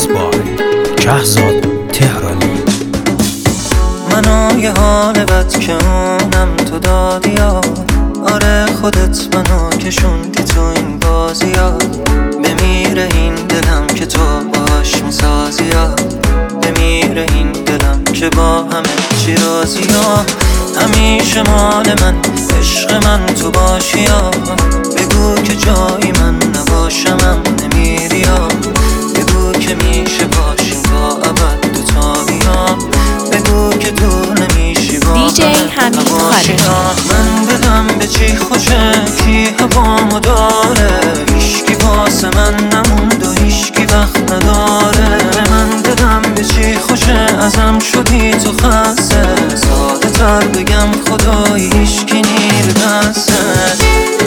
بای شهزاد تهرانی. منو یه حال بد که اونم تو دادی ها، آره خودت منو کشوندی تو این بازی ها. بمیره این دلم که تو باش میسازی ها، بمیره این دلم که با همه چی رازی ها. همیشه مال من عشق من تو باشی ها، بگو که جایی من نباشمم نمیری ها، بگو که میشه باشیم تا ابد دوتا بیا، بگو که دور نمیشی با دیجی حمید خارجی. من دلم به چی خوشه کی هوامو داره، هیشکی واسه من نموند و هیشکی وقت نداره. من دلم به چی خوشه ازم شدی تو خسته، ساده تر بگم خدایی هیشکی نیر دسته.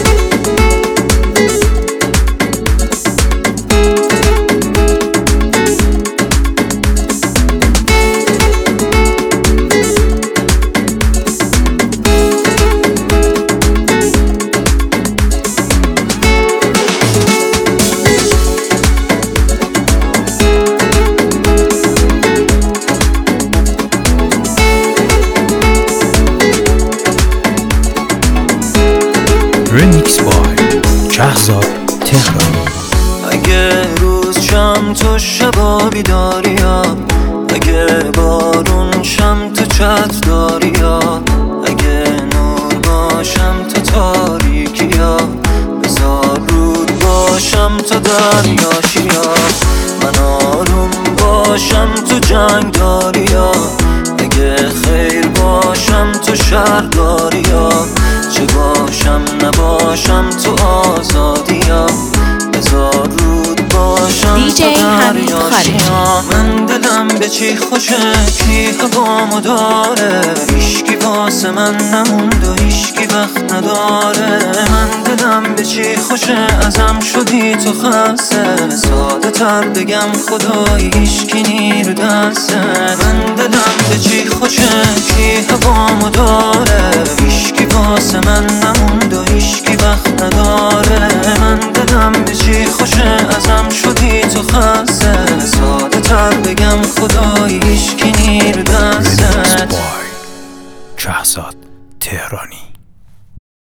ریمیکس بای شهزاد تهرانی. اگه روز شم تو شبا بیداری ها، اگه بارون شم تو چتر داری ها، اگه نور باشم تو تاریکی ها، بذار رود باشم تو دریاشی ها. من آروم باشم تو جنگ داری ها، اگه خیر باشم تو شر داری ها، چه باشم نباشم تو آزادی ها، بذار رود باشم دیجی حمید خارجی. من دلم به چی خوشه کی هوامو داره، هیشکی واسه من نموند و هیشکی وقت نداره. من دلم به چی خوشه ازم شدی تو خسته، ساده تر بگم خدایی هیشکی نیر دسته. من دلم به چی خوشه کی هوامو داره، هیشکی واسه من نموند و هیشکی وقت نداره. من دلم به چی خوشه ازم شدی تو خسته، ساده تر بگم خدایی هیشکی نیر دسته. ریمیکس بای شهزاد تهرانی.